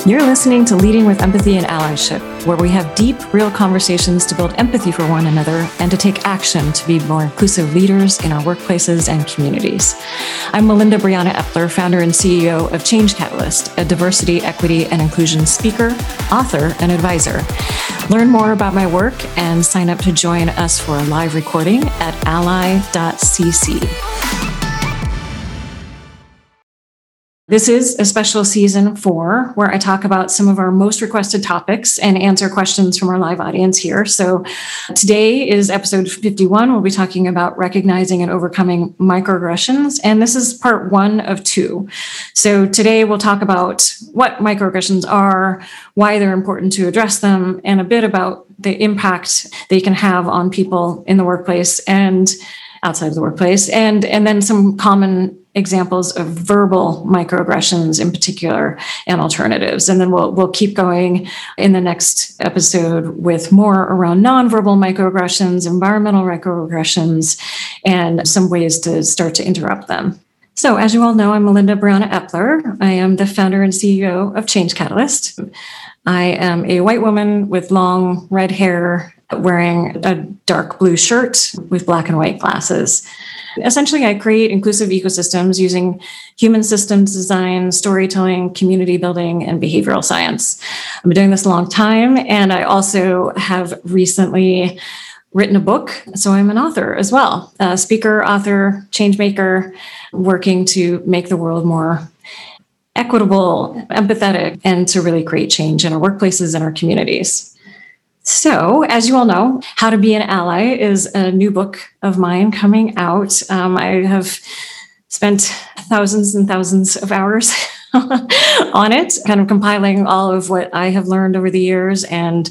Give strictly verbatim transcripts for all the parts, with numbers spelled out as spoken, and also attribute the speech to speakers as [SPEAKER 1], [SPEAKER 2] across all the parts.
[SPEAKER 1] You're listening to Leading with Empathy and Allyship, where we have deep, real conversations to build empathy for one another and to take action to be more inclusive leaders in our workplaces and communities. I'm Melinda Brianna Epler, founder and C E O of Change Catalyst, a diversity, equity, and inclusion speaker, author, and advisor. Learn more about my work and sign up to join us for a live recording at ally dot c c. This is a special season four where I talk about some of our most requested topics and answer questions from our live audience here. So today is episode fifty-one. We'll be talking about recognizing and overcoming microaggressions. And this is part one of two. So today we'll talk about what microaggressions are, why they're important to address them, and a bit about the impact they can have on people in the workplace and outside of the workplace, and, and then some common examples of verbal microaggressions in particular and alternatives. And then we'll we'll keep going in the next episode with more around nonverbal microaggressions, environmental microaggressions, and some ways to start to interrupt them. So as you all know, I'm Melinda Brianna Epler. I am the founder and C E O of Change Catalyst. I am a white woman with long red hair, wearing a dark blue shirt with black and white glasses. Essentially, I create inclusive ecosystems using human systems design, storytelling, community building, and behavioral science. I've been doing this a long time, and I also have recently written a book, so I'm an author as well, a speaker, author, change maker, working to make the world more equitable, empathetic, and to really create change in our workplaces and our communities. So, as you all know, How to Be an Ally is a new book of mine coming out. Um, I have spent thousands and thousands of hours on it, kind of compiling all of what I have learned over the years, and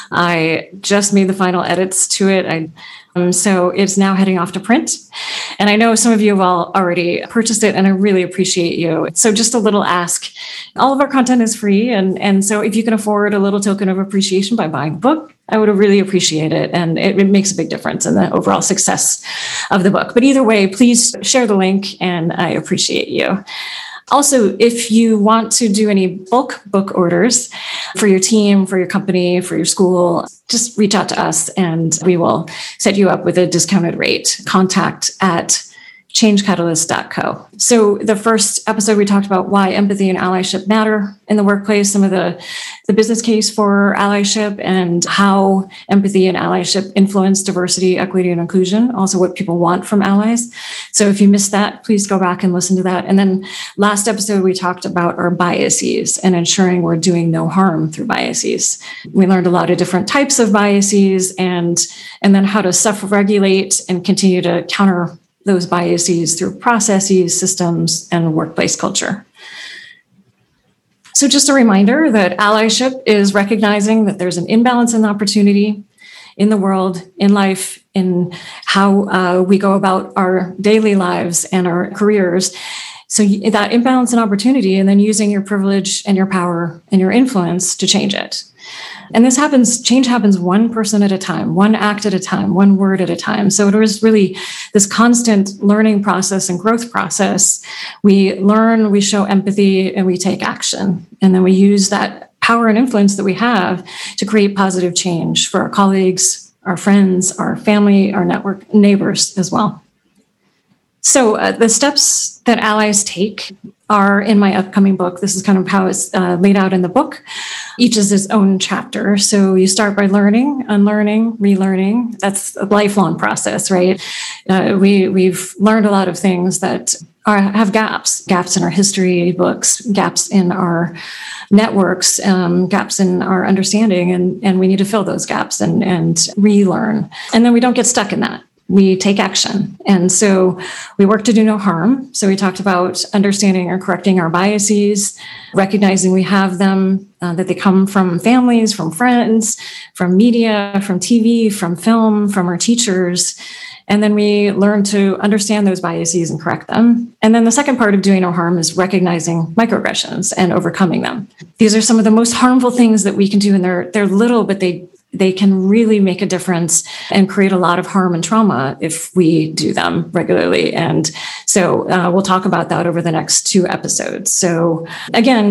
[SPEAKER 1] I just made the final edits to it. I Um, so it's now heading off to print. And I know some of you have all already purchased it, and I really appreciate you. So just a little ask. All of our content is free. And, and so if you can afford a little token of appreciation by buying the book, I would really appreciate it. And it, it makes a big difference in the overall success of the book. But either way, please share the link, and I appreciate you. Also, if you want to do any bulk book orders for your team, for your company, for your school, just reach out to us and we will set you up with a discounted rate. Contact at change catalyst dot co. So the first episode, we talked about why empathy and allyship matter in the workplace, some of the, the business case for allyship, and how empathy and allyship influence diversity, equity, and inclusion, also what people want from allies. So if you missed that, please go back and listen to that. And then last episode, we talked about our biases and ensuring we're doing no harm through biases. We learned a lot of different types of biases, and, and then how to self-regulate and continue to counter those biases through processes, systems, and workplace culture. So just a reminder that allyship is recognizing that there's an imbalance in opportunity in the world, in life, in how uh, we go about our daily lives and our careers. So that imbalance in opportunity, and then using your privilege and your power and your influence to change it. And this happens, change happens one person at a time, one act at a time, one word at a time. So it was really this constant learning process and growth process. We learn, we show empathy, and we take action. And then we use that power and influence that we have to create positive change for our colleagues, our friends, our family, our network, neighbors as well. So uh, the steps that allies take are in my upcoming book. This is kind of how it's uh, laid out in the book. Each is its own chapter. So you start by learning, unlearning, relearning. That's a lifelong process, right? Uh, we, we've learned a lot of things that are, have gaps, gaps in our history books, gaps in our networks, um, gaps in our understanding, and, and we need to fill those gaps and, and relearn. And then we don't get stuck in that. We take action. And so we work to do no harm. So we talked about understanding or correcting our biases, recognizing we have them, uh, that they come from families, from friends, from media, from T V, from film, from our teachers. And then we learn to understand those biases and correct them. And then the second part of doing no harm is recognizing microaggressions and overcoming them. These are some of the most harmful things that we can do, and they're they're little, but they they can really make a difference and create a lot of harm and trauma if we do them regularly. And so uh, we'll talk about that over the next two episodes. So again,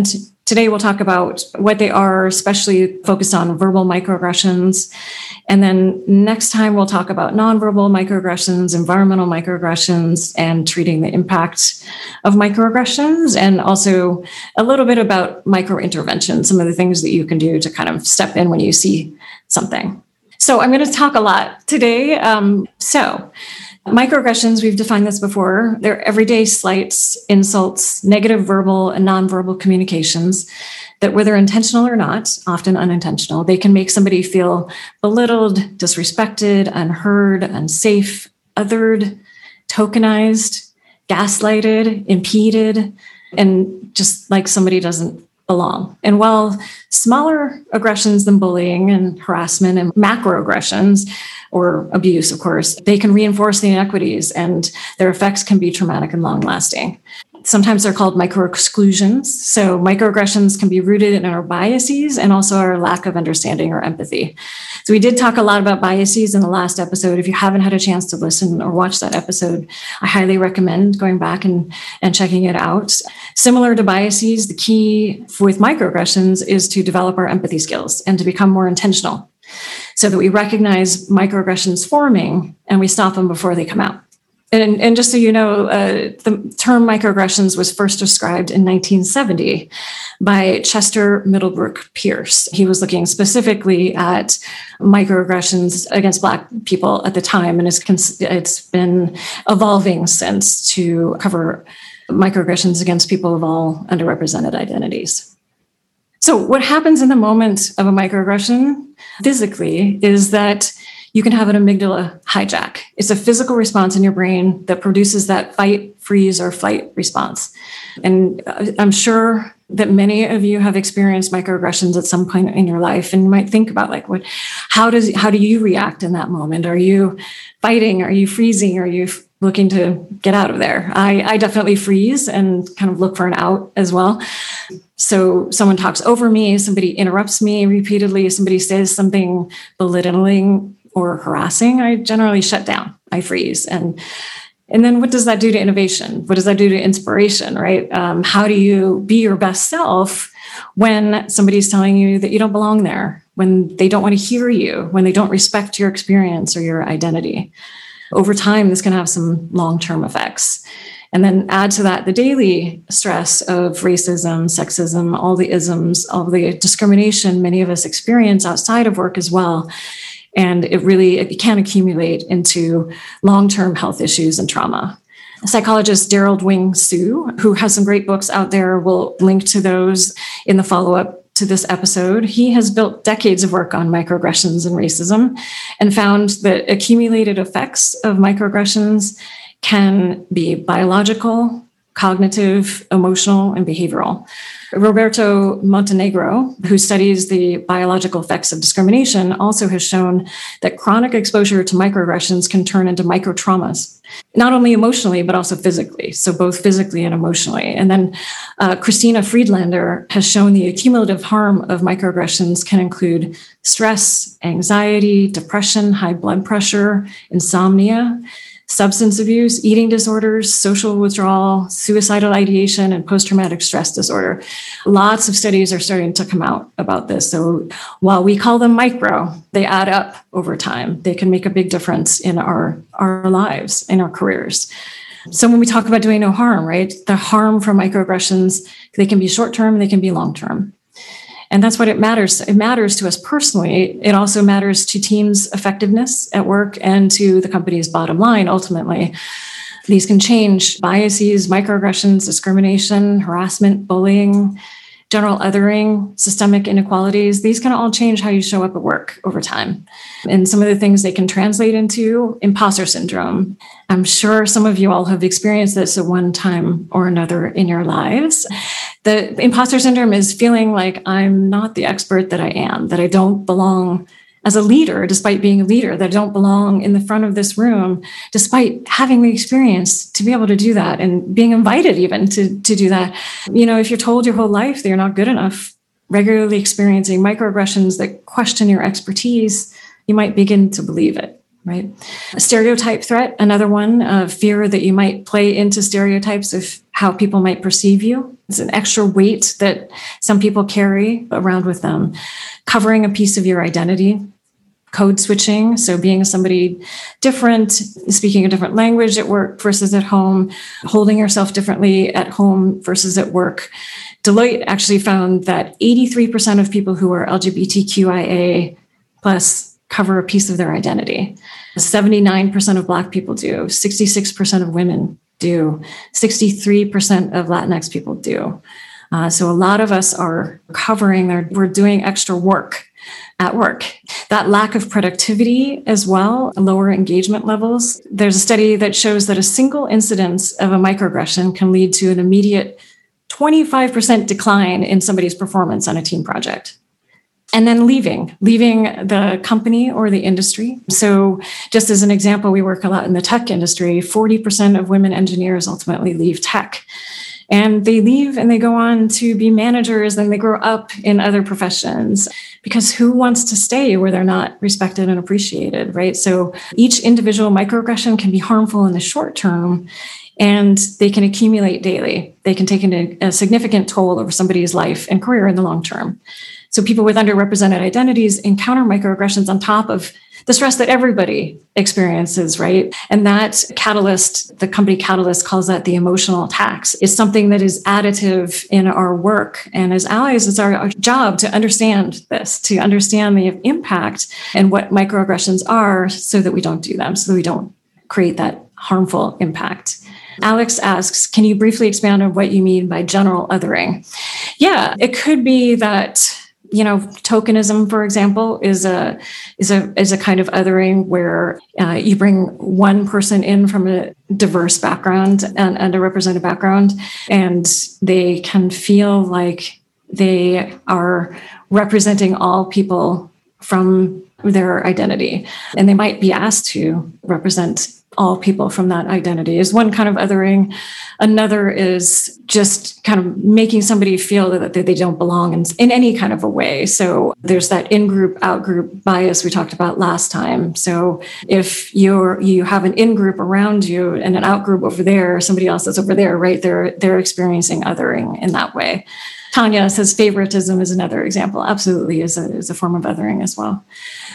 [SPEAKER 1] Today, we'll talk about what they are, especially focused on verbal microaggressions. And then next time, we'll talk about nonverbal microaggressions, environmental microaggressions, and treating the impact of microaggressions, and also a little bit about microintervention, some of the things that you can do to kind of step in when you see something. So I'm going to talk a lot today. Um, so microaggressions, we've defined this before. They're everyday slights, insults, negative verbal and nonverbal communications that, whether intentional or not, often unintentional, they can make somebody feel belittled, disrespected, unheard, unsafe, othered, tokenized, gaslighted, impeded, and just like somebody doesn't belong. And while smaller aggressions than bullying and harassment and macroaggressions, or abuse, of course, they can reinforce the inequities, and their effects can be traumatic and long-lasting. Sometimes they're called micro-exclusions. So microaggressions can be rooted in our biases and also our lack of understanding or empathy. So we did talk a lot about biases in the last episode. If you haven't had a chance to listen or watch that episode, I highly recommend going back and, and checking it out. Similar to biases, the key with microaggressions is to develop our empathy skills and to become more intentional, so that we recognize microaggressions forming and we stop them before they come out. And, and just so you know, uh, the term microaggressions was first described in nineteen seventy by Chester Middlebrook Pierce. He was looking specifically at microaggressions against Black people at the time, and it's, it's been evolving since to cover microaggressions against people of all underrepresented identities. So what happens in the moment of a microaggression physically is that you can have an amygdala hijack. It's a physical response in your brain that produces that fight, freeze, or flight response. And I'm sure that many of you have experienced microaggressions at some point in your life, and you might think about like, what, how does, how do you react in that moment? Are you fighting? Are you freezing? Are you looking to get out of there? I, I definitely freeze and kind of look for an out as well. So someone talks over me, somebody interrupts me repeatedly, somebody says something belittling or harassing, I generally shut down. I freeze. And and then what does that do to innovation? What does that do to inspiration, right? Um, how do you be your best self when somebody's telling you that you don't belong there, when they don't want to hear you, when they don't respect your experience or your identity? Over time, this can have some long-term effects. And then add to that the daily stress of racism, sexism, all the isms, all the discrimination many of us experience outside of work as well. And it really, it can accumulate into long-term health issues and trauma. Psychologist Daryl Wing Su, who has some great books out there, will link to those in the follow-up to this episode. He has built decades of work on microaggressions and racism and found that accumulated effects of microaggressions can be biological, cognitive, emotional, and behavioral. Roberto Montenegro, who studies the biological effects of discrimination, also has shown that chronic exposure to microaggressions can turn into microtraumas, not only emotionally, but also physically. So both physically and emotionally. And then uh, Christina Friedlander has shown the accumulative harm of microaggressions can include stress, anxiety, depression, high blood pressure, insomnia, substance abuse, eating disorders, social withdrawal, suicidal ideation, and post-traumatic stress disorder. Lots of studies are starting to come out about this. So while we call them micro, they add up over time. They can make a big difference in our, our lives, in our careers. So when we talk about doing no harm, right, the harm from microaggressions, they can be short-term, they can be long-term. And that's what it matters. It matters to us personally. It also matters to teams' effectiveness at work and to the company's bottom line, ultimately. These can change biases, microaggressions, discrimination, harassment, bullying, general othering, systemic inequalities. These can all change how you show up at work over time. And some of the things they can translate into: imposter syndrome. I'm sure some of you all have experienced this at one time or another in your lives. The imposter syndrome is feeling like I'm not the expert that I am, that I don't belong as a leader, despite being a leader, that I don't belong in the front of this room, despite having the experience to be able to do that and being invited even to, to do that. You know, if you're told your whole life that you're not good enough, regularly experiencing microaggressions that question your expertise, you might begin to believe it. right? A stereotype threat, another one, uh, fear that you might play into stereotypes of how people might perceive you. It's an extra weight that some people carry around with them. Covering a piece of your identity. Code switching, so being somebody different, speaking a different language at work versus at home, holding yourself differently at home versus at work. Deloitte actually found that eighty-three percent of people who are L G B T Q I A plus cover a piece of their identity. seventy-nine percent of Black people do, sixty-six percent of women do, sixty-three percent of Latinx people do. Uh, so a lot of us are covering, their, we're doing extra work at work. That lack of productivity as well, lower engagement levels. There's a study that shows that a single incidence of a microaggression can lead to an immediate twenty-five percent decline in somebody's performance on a team project. And then leaving, leaving the company or the industry. So just as an example, we work a lot in the tech industry. forty percent of women engineers ultimately leave tech. And they leave and they go on to be managers and they grow up in other professions, because who wants to stay where they're not respected and appreciated, right? So each individual microaggression can be harmful in the short term, and they can accumulate daily. They can take a significant toll over somebody's life and career in the long term. So people with underrepresented identities encounter microaggressions on top of the stress that everybody experiences, right? And that Catalyst, the company Catalyst calls that the emotional tax, is something that is additive in our work. And as allies, it's our, our job to understand this, to understand the impact and what microaggressions are so that we don't do them, so that we don't create that harmful impact. Alex asks, can you briefly expand on what you mean by general othering? Yeah, it could be that, you know, tokenism, for example, is a is a is a kind of othering where uh, you bring one person in from a diverse background and underrepresented background, and they can feel like they are representing all people from their identity, and they might be asked to represent all people from that identity is one kind of othering. Another is just kind of making somebody feel that they don't belong in, in any kind of a way. So there's that in-group, out-group bias we talked about last time. So if you're you have an in-group around you and an out-group over there, somebody else that's over there, right? They're they're experiencing othering in that way. Tanya says favoritism is another example. Absolutely is a, is a form of othering as well.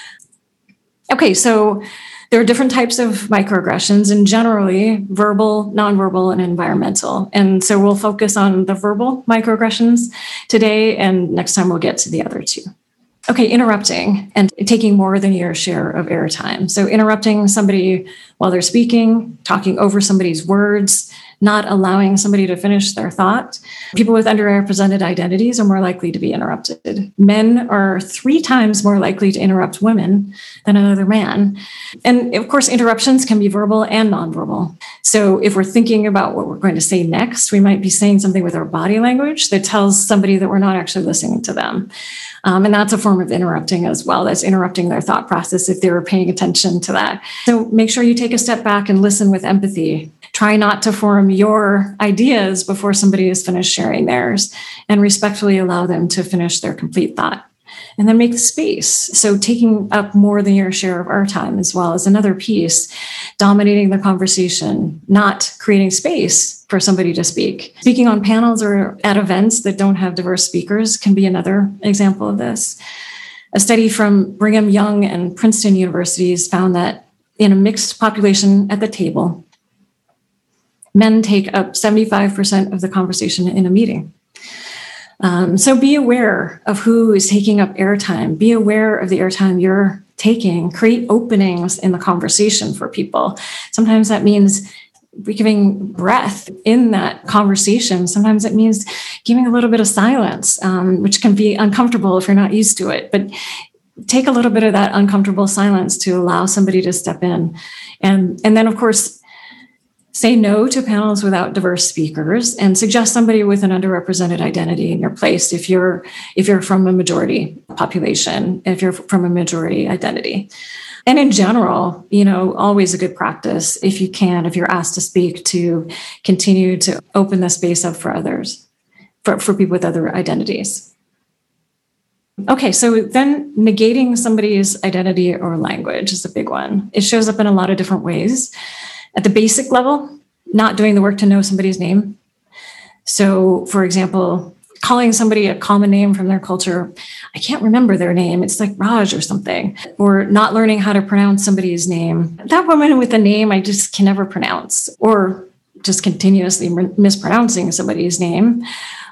[SPEAKER 1] Okay, so there are different types of microaggressions, and generally verbal, nonverbal, and environmental. And so we'll focus on the verbal microaggressions today, and next time we'll get to the other two. Okay, interrupting and taking more than your share of airtime. So interrupting somebody while they're speaking, talking over somebody's words, not allowing somebody to finish their thought. People with underrepresented identities are more likely to be interrupted. Men are three times more likely to interrupt women than another man. And of course, interruptions can be verbal and nonverbal. So if we're thinking about what we're going to say next, we might be saying something with our body language that tells somebody that we're not actually listening to them. Um, and that's a form of interrupting as well. That's interrupting their thought process if they were paying attention to that. So make sure you take a step back and listen with empathy. Try not to form your ideas before somebody is finished sharing theirs, and respectfully allow them to finish their complete thought. And then make the space. So taking up more than your share of our time as well is another piece. Dominating the conversation, not creating space for somebody to speak. Speaking on panels or at events that don't have diverse speakers can be another example of this. A study from Brigham Young and Princeton universities found that in a mixed population at the table, men take up seventy-five percent of the conversation in a meeting. Um, so be aware of who is taking up airtime. Be aware of the airtime you're taking. Create openings in the conversation for people. Sometimes that means giving breath in that conversation. Sometimes it means giving a little bit of silence, um, which can be uncomfortable if you're not used to it. But take a little bit of that uncomfortable silence to allow somebody to step in. And, and then, of course, say no to panels without diverse speakers, and suggest somebody with an underrepresented identity in your place if you're if you're from a majority population, if you're from a majority identity. And in general, you know, always a good practice, if you can, if you're asked to speak, to continue to open the space up for others, for, for people with other identities. Okay, so then negating somebody's identity or language is a big one. It shows up in a lot of different ways. At the basic level, not doing the work to know somebody's name. So, for example, calling somebody a common name from their culture, I can't remember their name. It's like Raj or something, or not learning how to pronounce somebody's name. That woman with a name I just can never pronounce, or just continuously mispronouncing somebody's name,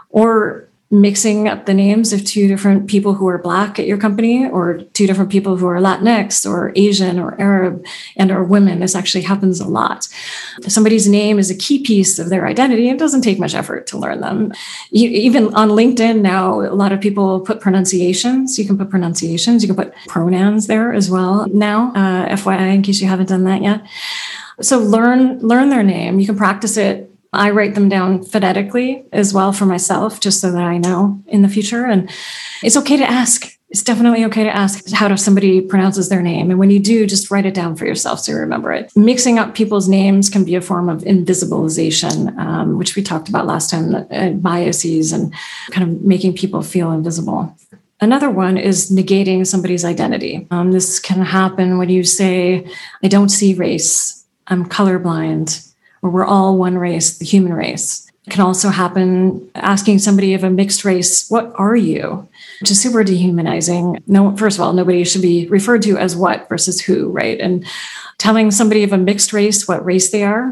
[SPEAKER 1] or mixing up the names of two different people who are Black at your company, or two different people who are Latinx or Asian or Arab and or women. This actually happens a lot. If somebody's name is a key piece of their identity, it doesn't take much effort to learn them. You, even on LinkedIn now, a lot of people put pronunciations. You can put pronunciations. You can put pronouns there as well now, uh, F Y I, in case you haven't done that yet. So learn, learn their name. You can practice it. I write them down phonetically as well for myself, just so that I know in the future. And it's okay to ask. It's definitely okay to ask how somebody pronounces their name. And when you do, just write it down for yourself so you remember it. Mixing up people's names can be a form of invisibilization, um, which we talked about last time, uh, biases and kind of making people feel invisible. Another one is negating somebody's identity. Um, this can happen when you say, I don't see race, I'm colorblind, or we're all one race, the human race. It can also happen asking somebody of a mixed race, what are you? Which is super dehumanizing. No, first of all, nobody should be referred to as what versus who, right? And telling somebody of a mixed race what race they are.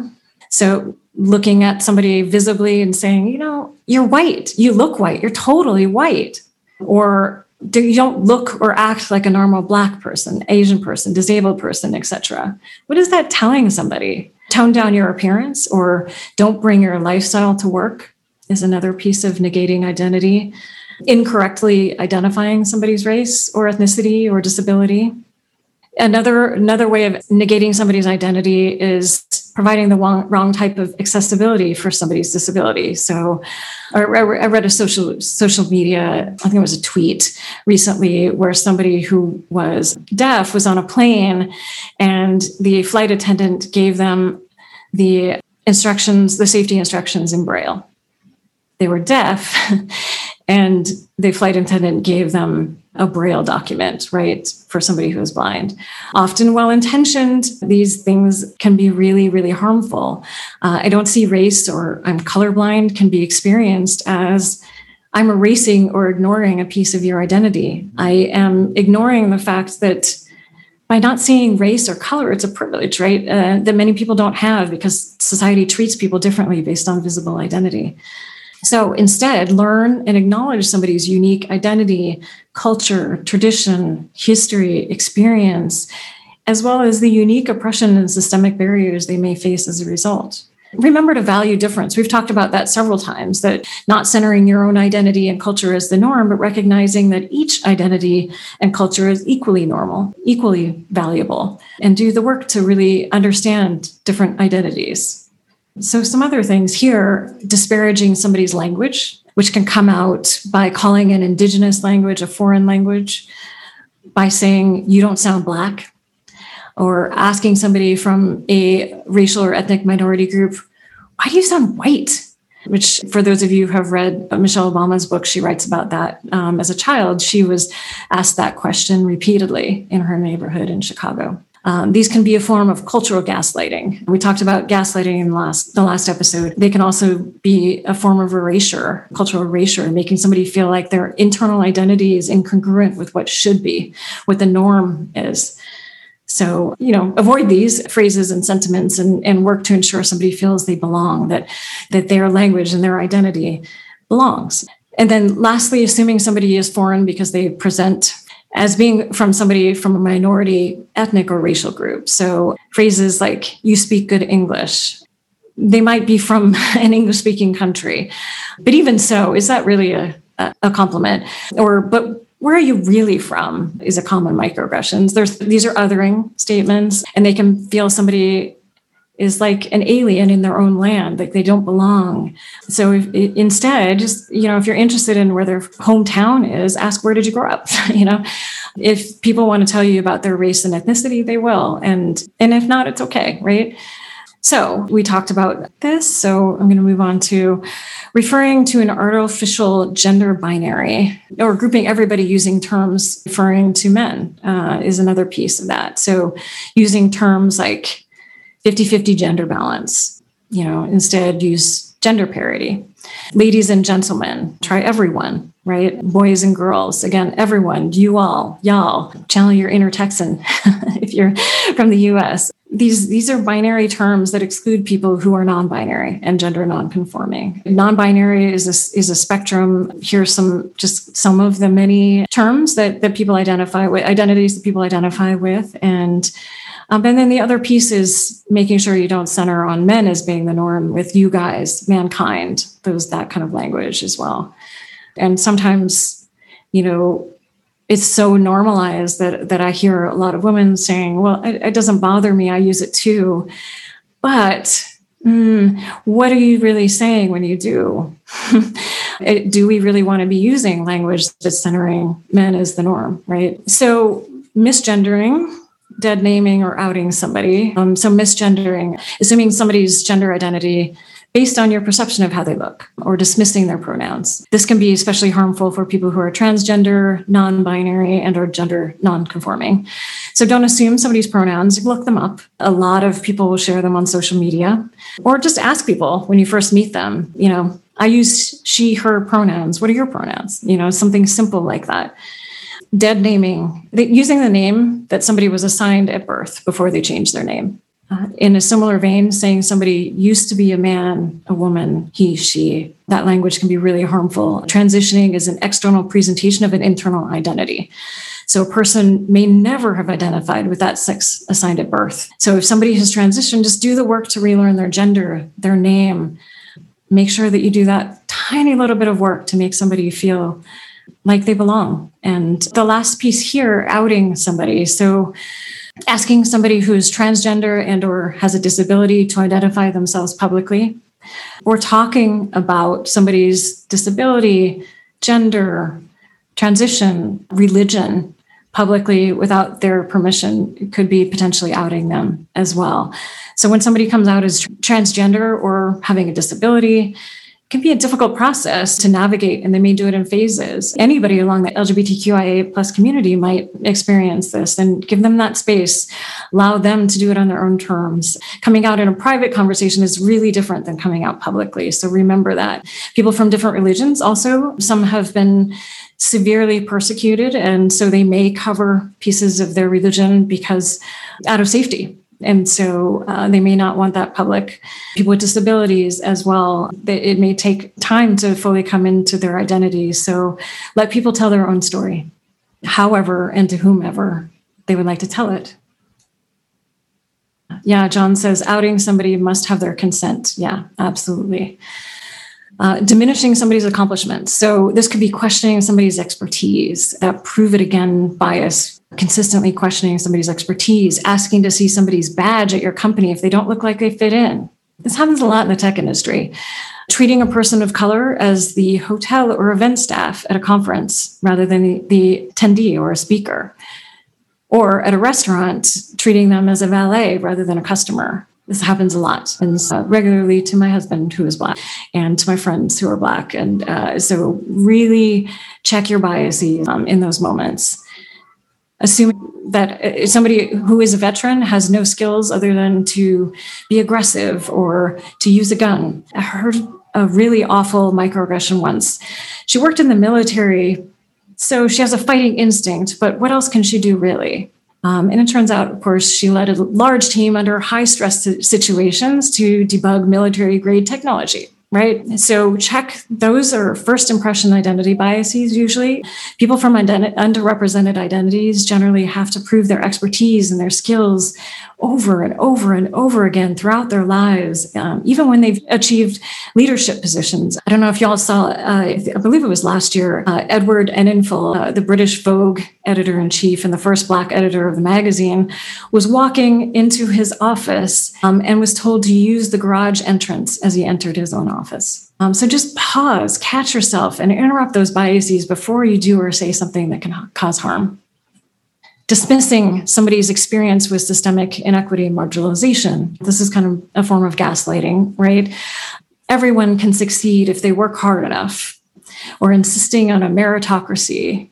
[SPEAKER 1] So looking at somebody visibly and saying, you know, you're white, you look white, you're totally white. Or you don't look or act like a normal Black person, Asian person, disabled person, et cetera. What is that telling somebody? Tone down your appearance, or don't bring your lifestyle to work is another piece of negating identity. Incorrectly identifying somebody's race or ethnicity or disability. Another, another way of negating somebody's identity is providing the wrong, wrong type of accessibility for somebody's disability. So I read a social social media, I think it was a tweet recently, where somebody who was deaf was on a plane and the flight attendant gave them the instructions, the safety instructions in Braille. They were deaf and the flight attendant gave them a Braille document, right, for somebody who is blind. Often well-intentioned, these things can be really, really harmful. Uh, I don't see race or I'm colorblind can be experienced as I'm erasing or ignoring a piece of your identity. I am ignoring the fact that by not seeing race or color, it's a privilege, right, uh, that many people don't have because society treats people differently based on visible identity. So instead, learn and acknowledge somebody's unique identity, culture, tradition, history, experience, as well as the unique oppression and systemic barriers they may face as a result. Remember to value difference. We've talked about that several times, that not centering your own identity and culture as the norm, but recognizing that each identity and culture is equally normal, equally valuable, and do the work to really understand different identities. So some other things here, disparaging somebody's language, which can come out by calling an indigenous language a foreign language, by saying you don't sound Black, or asking somebody from a racial or ethnic minority group, why do you sound white? Which, for those of you who have read Michelle Obama's book, she writes about that. Um, as a child, she was asked that question repeatedly in her neighborhood in Chicago. Um, these can be a form of cultural gaslighting. We talked about gaslighting in the last, the last episode. They can also be a form of erasure, cultural erasure, making somebody feel like their internal identity is incongruent with what should be, what the norm is. So, you know, avoid these phrases and sentiments and, and work to ensure somebody feels they belong, that, that their language and their identity belongs. And then lastly, assuming somebody is foreign because they present as being from somebody from a minority ethnic or racial group. So phrases like, you speak good English. They might be from an English-speaking country. But even so, is that really a, a compliment? Or, but where are you really from is a common microaggressions. There's, these are othering statements, and they can feel somebody is like an alien in their own land, like they don't belong. So if, instead, just, you know, if you're interested in where their hometown is, ask, where did you grow up? You know, if people want to tell you about their race and ethnicity, they will. And, and if not, it's okay, right? So we talked about this. So I'm going to move on to referring to an artificial gender binary, or grouping everybody using terms referring to men uh, is another piece of that. So using terms like fifty-fifty gender balance, you know, instead use gender parity. Ladies and gentlemen, try everyone, right? Boys and girls, again, everyone, you all, y'all, channel your inner Texan if you're from the U S. These, these are binary terms that exclude people who are non-binary and gender non-conforming. Non-binary is a, is a spectrum. Here's some, just some of the many terms that, that people identify with, identities that people identify with. And, um, and then the other piece is making sure you don't center on men as being the norm with you guys, mankind, those, that kind of language as well. And sometimes, you know, it's so normalized that that I hear a lot of women saying, well, it, it doesn't bother me. I use it too. But mm, what are you really saying when you do? Do we really want to be using language that's centering men as the norm, right? So misgendering, dead naming or outing somebody. Um, so misgendering, assuming somebody's gender identity based on your perception of how they look, or dismissing their pronouns. This can be especially harmful for people who are transgender, non-binary, and or gender non-conforming. So don't assume somebody's pronouns, look them up. A lot of people will share them on social media, or just ask people when you first meet them, you know, I use she, her pronouns. What are your pronouns? You know, something simple like that. Dead naming, using the name that somebody was assigned at birth before they changed their name. Uh, in a similar vein, saying somebody used to be a man, a woman, he, she, that language can be really harmful. Transitioning is an external presentation of an internal identity. So a person may never have identified with that sex assigned at birth. So if somebody has transitioned, just do the work to relearn their gender, their name. Make sure that you do that tiny little bit of work to make somebody feel like they belong. And the last piece here, outing somebody. So asking somebody who's transgender and or has a disability to identify themselves publicly, or talking about somebody's disability, gender, transition, religion publicly without their permission could be potentially outing them as well. So when somebody comes out as transgender or having a disability, it can be a difficult process to navigate, and they may do it in phases. Anybody along the L G B T Q I A plus community might experience this, and give them that space, allow them to do it on their own terms. Coming out in a private conversation is really different than coming out publicly. So remember that. People from different religions also, some have been severely persecuted, and so they may cover pieces of their religion because out of safety. And so uh, they may not want that public. People with disabilities as well, it may take time to fully come into their identity. So let people tell their own story, however and to whomever they would like to tell it. Yeah, John says outing somebody must have their consent. Yeah, absolutely. Uh, diminishing somebody's accomplishments. So this could be questioning somebody's expertise, that prove it again bias, consistently questioning somebody's expertise, asking to see somebody's badge at your company if they don't look like they fit in. This happens a lot in the tech industry. Treating a person of color as the hotel or event staff at a conference rather than the, the attendee or a speaker. Or at a restaurant, treating them as a valet rather than a customer. This happens a lot, and uh, regularly to my husband, who is Black, and to my friends who are Black. And uh, so really check your biases um, in those moments. Assuming that somebody who is a veteran has no skills other than to be aggressive or to use a gun. I heard a really awful microaggression once. She worked in the military, so she has a fighting instinct, but what else can she do really? Um, and it turns out, of course, she led a large team under high stress situations to debug military grade technology, right? So check, those are first impression identity biases usually. People from identi- underrepresented identities generally have to prove their expertise and their skills over and over and over again throughout their lives, um, even when they've achieved leadership positions. I don't know if y'all saw, uh, I believe it was last year, uh, Edward Enninful, uh, the British Vogue editor-in-chief and the first Black editor of the magazine, was walking into his office um, and was told to use the garage entrance as he entered his own office. Um, so just pause, catch yourself, and interrupt those biases before you do or say something that can cause harm. dismissing somebody's experience with systemic inequity and marginalization. This is kind of a form of gaslighting, right? Everyone can succeed if they work hard enough, or insisting on a meritocracy,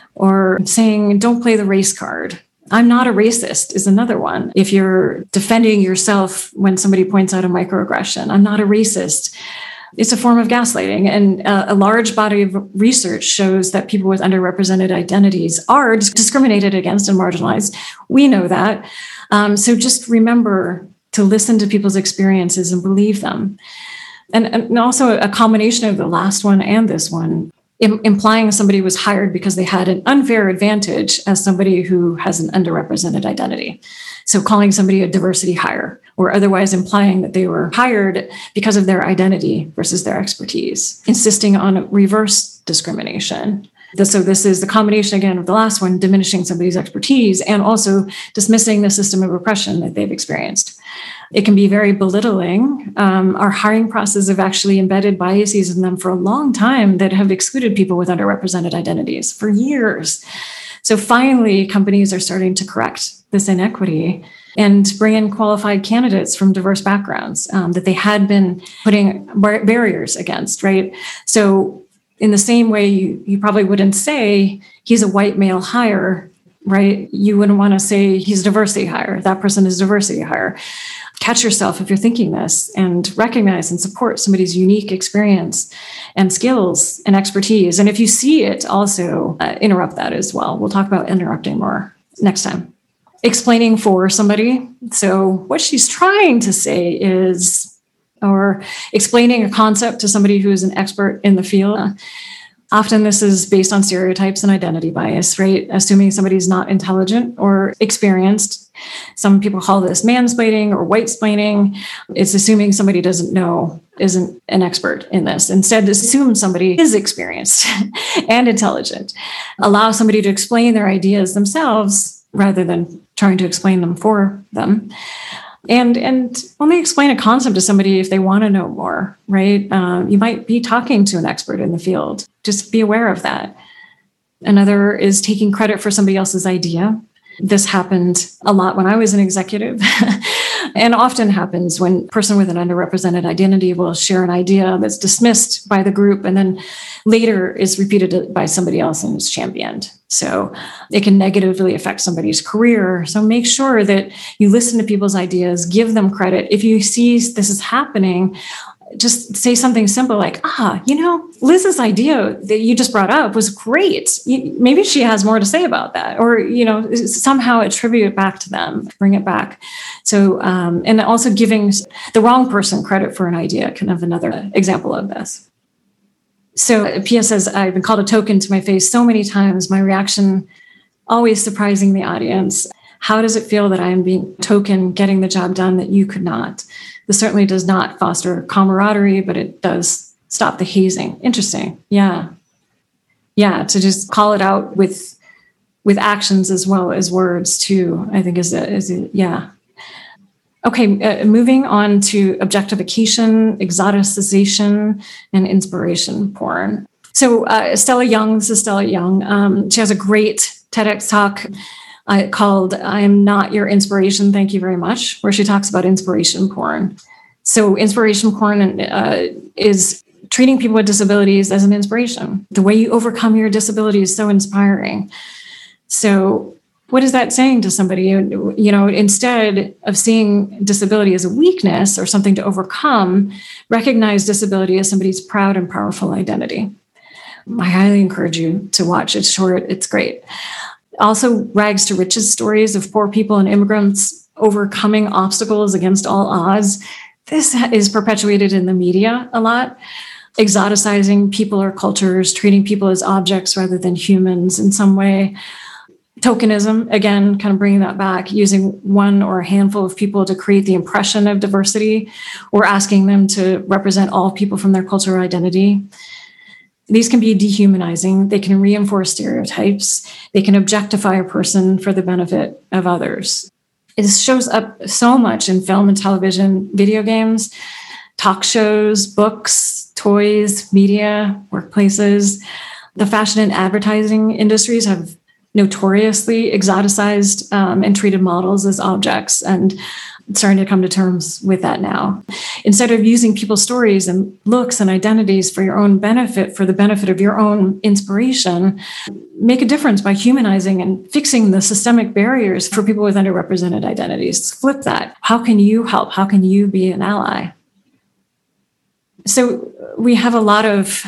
[SPEAKER 1] or saying, don't play the race card. I'm not a racist is another one. If you're defending yourself when somebody points out a microaggression, I'm not a racist. It's a form of gaslighting. And a, a large body of research shows that people with underrepresented identities are discriminated against and marginalized. We know that. Um, so just remember to listen to people's experiences and believe them. And, and also a combination of the last one and this one, im- implying somebody was hired because they had an unfair advantage as somebody who has an underrepresented identity. So calling somebody a diversity hire, or otherwise implying that they were hired because of their identity versus their expertise, insisting on reverse discrimination. So this is the combination, again, of the last one, diminishing somebody's expertise and also dismissing the system of oppression that they've experienced. It can be very belittling. Um, our hiring process have actually embedded biases in them for a long time that have excluded people with underrepresented identities for years. So finally, companies are starting to correct this inequity and bring in qualified candidates from diverse backgrounds um, that they had been putting bar- barriers against, right? So in the same way, you, you probably wouldn't say he's a white male hire, right? You wouldn't want to say he's a diversity hire. That person is a diversity hire. Catch yourself if you're thinking this and recognize and support somebody's unique experience and skills and expertise. And if you see it, also uh, interrupt that as well. We'll talk about interrupting more next time. Explaining for somebody. So what she's trying to say is, or explaining a concept to somebody who is an expert in the field. Uh, Often this is based on stereotypes and identity bias, right? Assuming somebody's not intelligent or experienced. Some people call this mansplaining or whitesplaining. It's assuming somebody doesn't know, isn't an expert in this. Instead, assume somebody is experienced and intelligent. Allow somebody to explain their ideas themselves rather than trying to explain them for them. And and only explain a concept to somebody if they want to know more, right? Uh, you might be talking to an expert in the field. Just be aware of that. Another is taking credit for somebody else's idea. This happened a lot when I was an executive and often happens when a person with an underrepresented identity will share an idea that's dismissed by the group and then later is repeated by somebody else and is championed. So it can negatively affect somebody's career. So make sure that you listen to people's ideas, give them credit. If you see this is happening, just say something simple like, ah, you know, Liz's idea that you just brought up was great. Maybe she has more to say about that, or, you know, somehow attribute it back to them, bring it back. So, um, and also giving the wrong person credit for an idea kind of another example of this. So Pia says, I've been called a token to my face so many times. My reaction always surprising the audience. How does it feel that I am being token, getting the job done that you could not? This certainly does not foster camaraderie, but it does stop the hazing. Interesting. Yeah. Yeah. To just call it out with, with actions as well as words too, I think is a, is a yeah. Okay. Uh, moving on to objectification, exoticization, and inspiration porn. So uh, Stella Young, this is Stella Young. Um, she has a great TEDx talk Uh, called I Am Not Your Inspiration, Thank You Very Much, where she talks about inspiration porn. So inspiration porn uh, is treating people with disabilities as an inspiration. The way you overcome your disability is so inspiring. So what is that saying to somebody? You know, instead of seeing disability as a weakness or something to overcome, recognize disability as somebody's proud and powerful identity. I highly encourage you to watch. It's short, it's great. Also, rags to riches stories of poor people and immigrants overcoming obstacles against all odds. This is perpetuated in the media a lot, exoticizing people or cultures, treating people as objects rather than humans in some way. Tokenism, again, kind of bringing that back, using one or a handful of people to create the impression of diversity or asking them to represent all people from their culture or identity. These can be dehumanizing. They can reinforce stereotypes. They can objectify a person for the benefit of others. It shows up so much in film and television, video games, talk shows, books, toys, media, workplaces. The fashion and advertising industries have notoriously exoticized um, and treated models as objects, and starting to come to terms with that now. Instead of using people's stories and looks and identities for your own benefit, for the benefit of your own inspiration, make a difference by humanizing and fixing the systemic barriers for people with underrepresented identities. Flip that. How can you help? How can you be an ally? So we have a lot of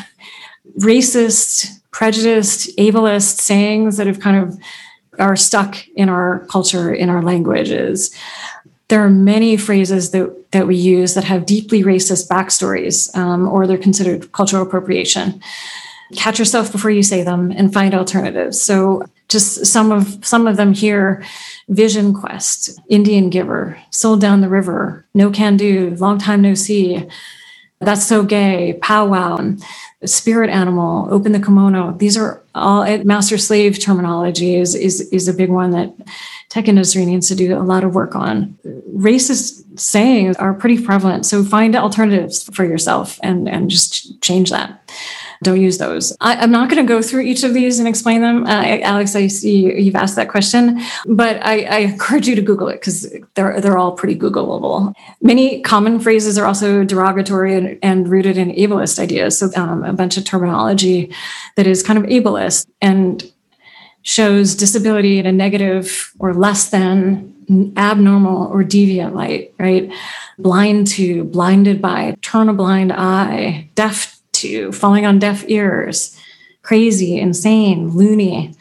[SPEAKER 1] racist, prejudiced, ableist sayings that have kind of are stuck in our culture, in our languages. There are many phrases that, that we use that have deeply racist backstories, um, or they're considered cultural appropriation. Catch yourself before you say them and find alternatives. So just some of some of them here: vision quest, Indian giver, sold down the river, no can do, long time no see, that's so gay, powwow, spirit animal, open the kimono. These are all master slave terminology is, is, is a big one that tech industry needs to do a lot of work on. Racist sayings are pretty prevalent. So find alternatives for yourself and, and just change that. Don't use those. I, I'm not going to go through each of these and explain them. Uh, Alex, I see you've asked that question, but I, I encourage you to Google it because they're they're all pretty Googleable. Many common phrases are also derogatory and, and rooted in ableist ideas. So um, a bunch of terminology that is kind of ableist and shows disability in a negative or less than, abnormal or deviant light, right? Blind to, blinded by, turn a blind eye, deaf to, falling on deaf ears, crazy, insane, loony,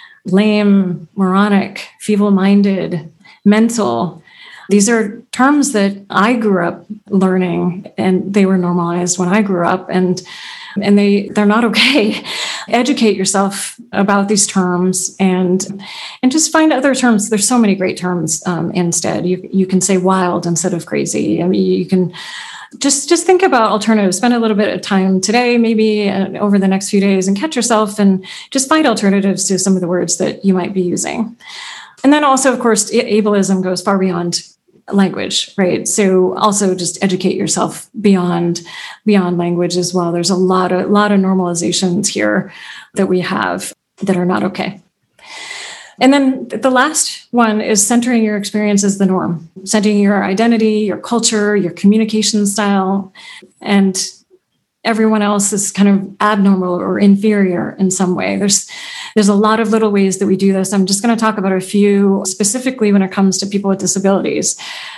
[SPEAKER 1] lame, moronic, feeble-minded, mental. These are terms that I grew up learning, and they were normalized when I grew up, and and they they're not okay. Educate yourself about these terms, and and just find other terms. There's so many great terms um, instead. You you can say wild instead of crazy. I mean, you can just just think about alternatives. Spend a little bit of time today, maybe uh, over the next few days, and catch yourself and just find alternatives to some of the words that you might be using. And then also, of course, ableism goes far beyond language, right? So also just educate yourself beyond beyond language as well. There's a lot of lot of normalizations here that we have that are not okay. And then the last one is centering your experience as the norm, centering your identity, your culture, your communication style, and everyone else is kind of abnormal or inferior in some way. There's there's a lot of little ways that we do this. I'm just going to talk about a few specifically when it comes to people with disabilities.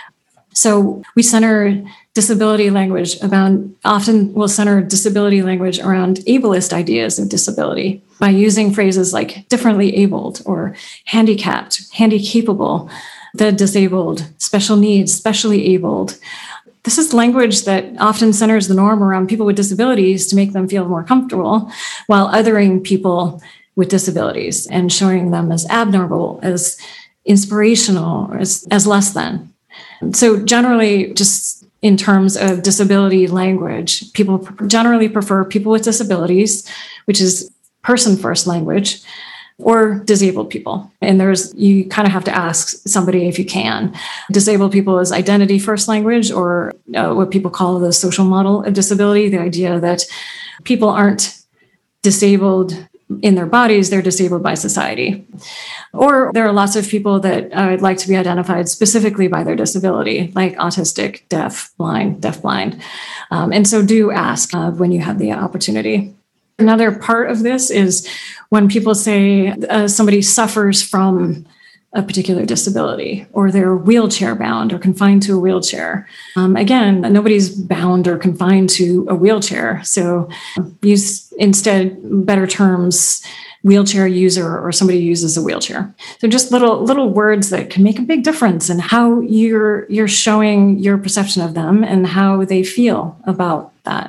[SPEAKER 1] So we center disability language about, often we'll center disability language around ableist ideas of disability by using phrases like differently abled or handicapped, handy-capable, the disabled, special needs, specially abled. This is language that often centers the norm around people with disabilities to make them feel more comfortable, while othering people with disabilities and showing them as abnormal, as inspirational, or as, as less than. So generally, just in terms of disability language, people generally prefer people with disabilities, which is person-first language, or disabled people. And there's, you kind of have to ask somebody if you can. Disabled people is identity first language, or uh, what people call the social model of disability, the idea that people aren't disabled in their bodies, they're disabled by society. Or there are lots of people that uh, would like to be identified specifically by their disability, like autistic, deaf, blind, deaf-blind. Um, and so do ask uh, when you have the opportunity. Another part of this is when people say uh, somebody suffers from a particular disability, or they're wheelchair bound or confined to a wheelchair. Um, again, nobody's bound or confined to a wheelchair. So use instead better terms, wheelchair user, or somebody who uses a wheelchair. So just little little words that can make a big difference in how you're you're showing your perception of them and how they feel about that.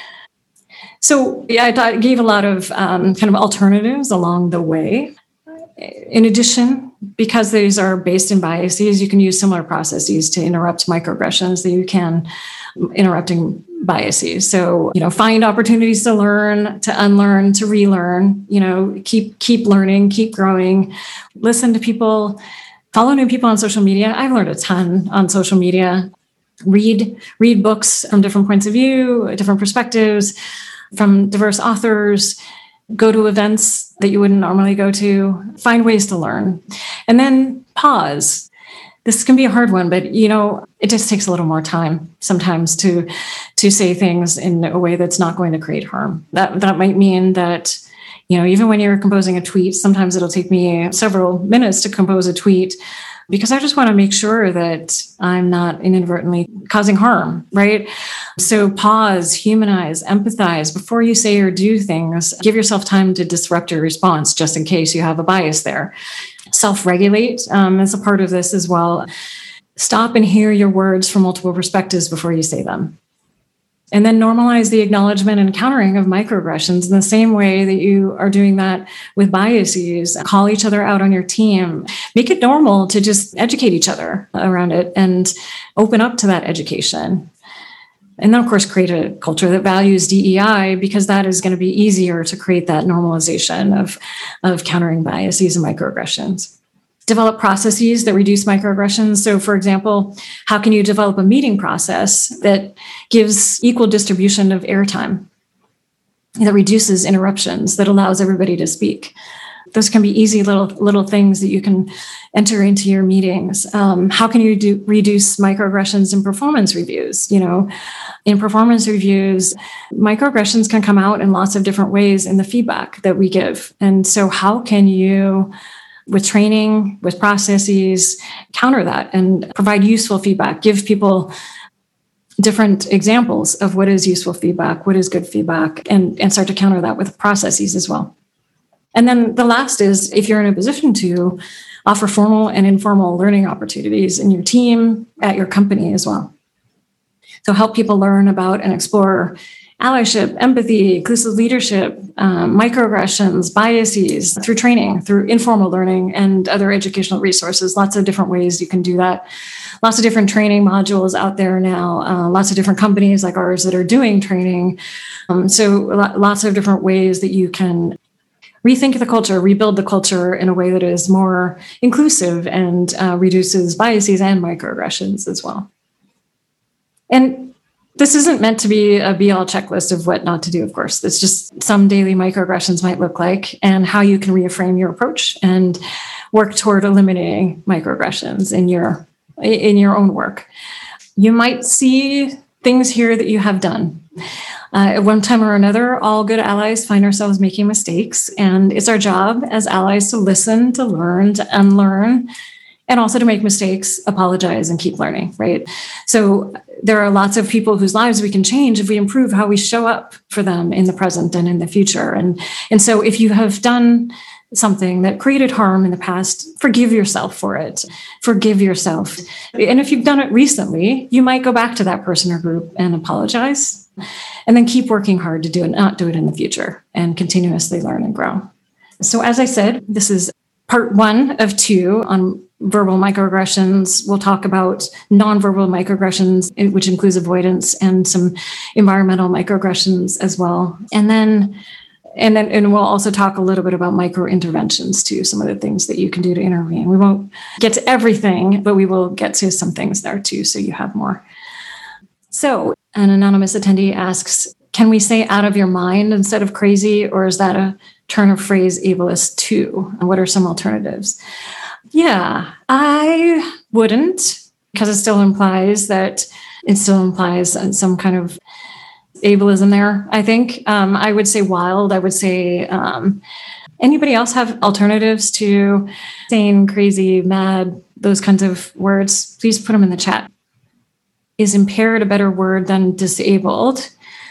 [SPEAKER 1] So yeah, I, thought, I gave a lot of um, kind of alternatives along the way. In addition, because these are based in biases, you can use similar processes to interrupt microaggressions that you can interrupting biases. So, you know, find opportunities to learn, to unlearn, to relearn, you know, keep keep learning, keep growing, listen to people, follow new people on social media. I've learned a ton on social media. Read, read books from different points of view, different perspectives, from diverse authors. go to events that you wouldn't normally go to, find ways to learn, and then pause. This can be a hard one, but you know, it just takes a little more time sometimes to to say things in a way that's not going to create harm. That that might mean that, you know, even when you're composing a tweet, sometimes it'll take me several minutes to compose a tweet because I just want to make sure that I'm not inadvertently causing harm, right? So pause, humanize, empathize before you say or do things. Give yourself time to disrupt your response just in case you have a bias there. Self-regulate um, is a part of this as well. Stop and hear your words from multiple perspectives before you say them. And then normalize the acknowledgement and countering of microaggressions in the same way that you are doing that with biases. Call each other out on your team. Make it normal to just educate each other around it and open up to that education. And then, of course, create a culture that values D E I, because that is going to be easier to create that normalization of, of countering biases and microaggressions. Develop processes that reduce microaggressions. So, for example, how can you develop a meeting process that gives equal distribution of airtime, that reduces interruptions, that allows everybody to speak? Those can be easy little little things that you can enter into your meetings. Um, how can you do, reduce microaggressions in performance reviews? You know, in performance reviews, microaggressions can come out in lots of different ways in the feedback that we give. And so how can you, with training, with processes, counter that and provide useful feedback, give people different examples of what is useful feedback, what is good feedback, and, and start to counter that with processes as well. And then the last is, if you're in a position to offer formal and informal learning opportunities in your team, at your company as well. So help people learn about and explore allyship, empathy, inclusive leadership, um, microaggressions, biases through training, through informal learning and other educational resources. Lots of different ways you can do that. Lots of different training modules out there now. Uh, lots of different companies like ours that are doing training. Um, so lots of different ways that you can rethink the culture, rebuild the culture in a way that is more inclusive and uh, reduces biases and microaggressions as well. And this isn't meant to be a be-all checklist of what not to do, of course. It's just some daily microaggressions might look like and how you can reframe your approach and work toward eliminating microaggressions in your, in your own work. You might see things here that you have done. Uh, at one time or another, all good allies find ourselves making mistakes, and it's our job as allies to listen, to learn, to unlearn, and also to make mistakes, apologize, and keep learning, right? So there are lots of people whose lives we can change if we improve how we show up for them in the present and in the future. And, and so if you have done something that created harm in the past, forgive yourself for it. Forgive yourself. And if you've done it recently, you might go back to that person or group and apologize, and then keep working hard to do it, not do it in the future, and continuously learn and grow. So as I said, this is part one of two on verbal microaggressions. We'll talk about nonverbal microaggressions, which includes avoidance, and some environmental microaggressions as well. And then And then, and we'll also talk a little bit about micro interventions too, some of the things that you can do to intervene. We won't get to everything, but we will get to some things there too, so you have more. So an anonymous attendee asks, can we say out of your mind instead of crazy, or is that a turn of phrase ableist too? And what are some alternatives? Yeah, I wouldn't, because it still implies that it still implies some kind of ableism there, I think. Um, I would say wild. I would say, um, anybody else have alternatives to saying crazy, mad, those kinds of words? Please put them in the chat. Is impaired a better word than disabled?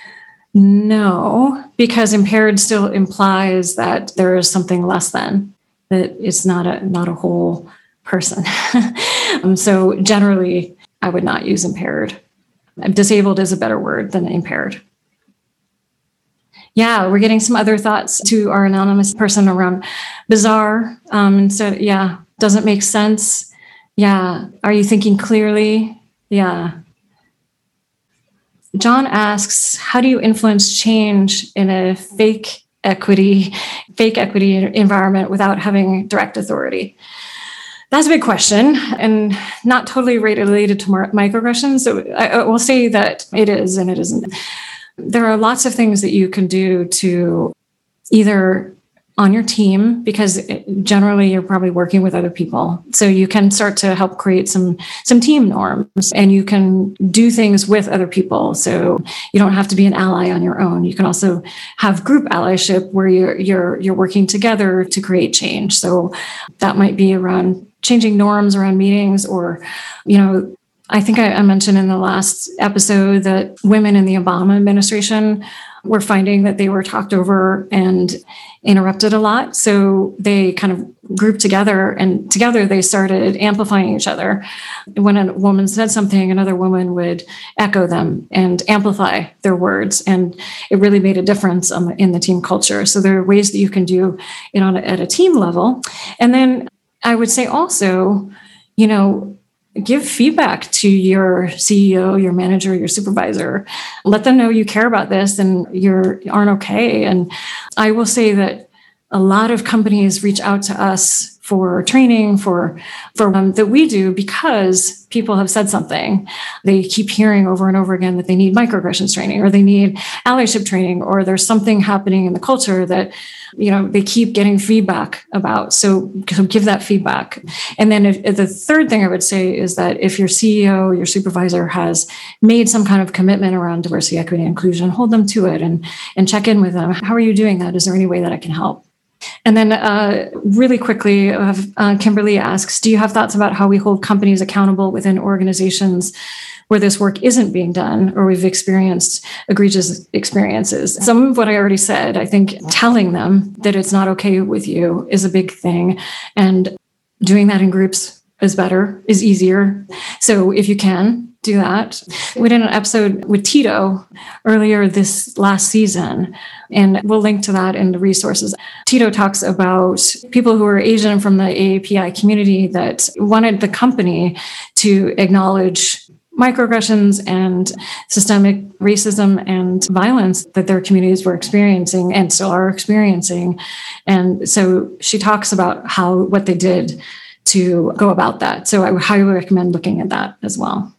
[SPEAKER 1] No, because impaired still implies that there is something less than, that it's not a, not a whole person. um, so generally, I would not use impaired. Disabled is a better word than impaired. Yeah, we're getting some other thoughts to our anonymous person around bizarre. Um, instead, yeah, doesn't make sense. Yeah, are you thinking clearly? Yeah. John asks, how do you influence change in a fake equity, fake equity environment without having direct authority? That's a big question, and not totally related to microaggressions. So I will say that it is and it isn't. There are lots of things that you can do to either on your team, because generally you're probably working with other people. So you can start to help create some, some team norms, and you can do things with other people. So you don't have to be an ally on your own. You can also have group allyship where you're, you're, you're working together to create change. So that might be around changing norms around meetings, or, you know, I think I, I mentioned in the last episode that women in the Obama administration were finding that they were talked over and interrupted a lot. So they kind of grouped together, and together they started amplifying each other. When a woman said something, another woman would echo them and amplify their words. And it really made a difference um, in the team culture. So there are ways that you can do it on a, at a team level. And then I would say also, you know, give feedback to your C E O, your manager, your supervisor. Let them know you care about this and you aren't okay. And I will say that a lot of companies reach out to us for training, for for um, that we do because people have said something. They keep hearing over and over again that they need microaggressions training, or they need allyship training, or there's something happening in the culture that, you know, they keep getting feedback about. So, so give that feedback. And then if, if the third thing I would say is that if your C E O, your supervisor has made some kind of commitment around diversity, equity, and inclusion, hold them to it and, and check in with them. How are you doing that? Is there any way that I can help? And then uh, really quickly, uh, Kimberly asks, do you have thoughts about how we hold companies accountable within organizations where this work isn't being done, or we've experienced egregious experiences? Some of what I already said, I think telling them that it's not okay with you is a big thing. And doing that in groups is better, is easier. So if you can, do that. We did an episode with Tito earlier this last season, and we'll link to that in the resources. Tito talks about people who are Asian from the A A P I community that wanted the company to acknowledge microaggressions and systemic racism and violence that their communities were experiencing and still are experiencing. And so she talks about how what they did to go about that. So I would highly recommend looking at that as well.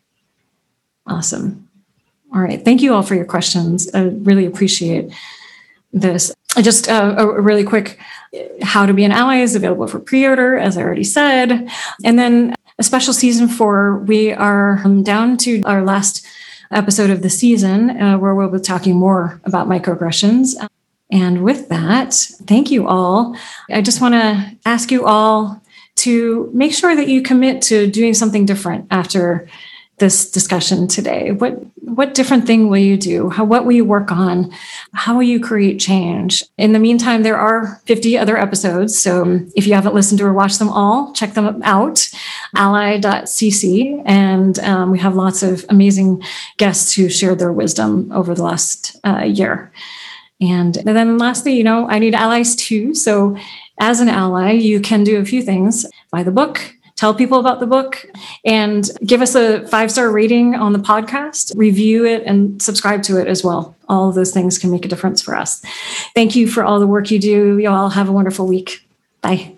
[SPEAKER 1] Awesome. All right. Thank you all for your questions. I really appreciate this. Just uh, a really quick, how to be an ally is available for pre-order, as I already said. And then a special season four, we are down to our last episode of the season uh, where we'll be talking more about microaggressions. And with that, thank you all. I just want to ask you all to make sure that you commit to doing something different after this discussion today. What what different thing will you do? How what will you work on? How will you create change? In the meantime, there are fifty other episodes. So if you haven't listened to or watched them all, check them out, ally dot c c. And um, we have lots of amazing guests who shared their wisdom over the last uh, year. And then lastly, you know, I need allies too. So as an ally, you can do a few things. Buy the book, tell people about the book, and give us a five-star rating on the podcast, review it, and subscribe to it as well. All of those things can make a difference for us. Thank you for all the work you do. You all have a wonderful week. Bye.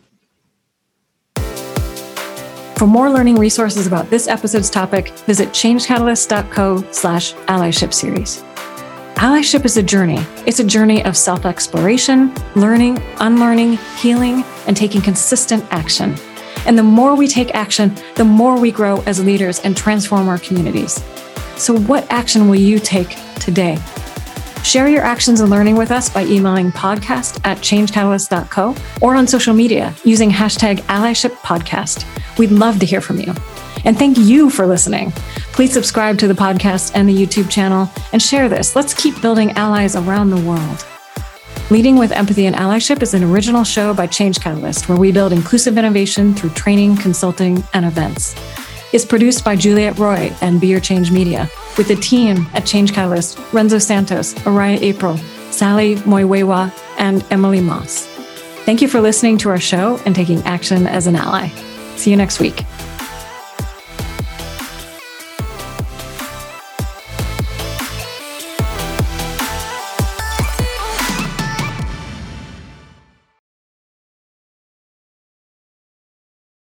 [SPEAKER 1] For more learning resources about this episode's topic, visit changecatalyst dot co slash allyship series. Allyship is a journey. It's a journey of self-exploration, learning, unlearning, healing, and taking consistent action. And the more we take action, the more we grow as leaders and transform our communities. So what action will you take today? Share your actions and learning with us by emailing podcast at changecatalyst dot co or on social media using hashtag AllyshipPodcast. We'd love to hear from you. And thank you for listening. Please subscribe to the podcast and the YouTube channel and share this. Let's keep building allies around the world. Leading with Empathy and Allyship is an original show by Change Catalyst, where we build inclusive innovation through training, consulting, and events. It's produced by Juliet Roy and Be Your Change Media, with the team at Change Catalyst, Renzo Santos, Araya April, Sally Moiwewa, and Emily Moss. Thank you for listening to our show and taking action as an ally. See you next week.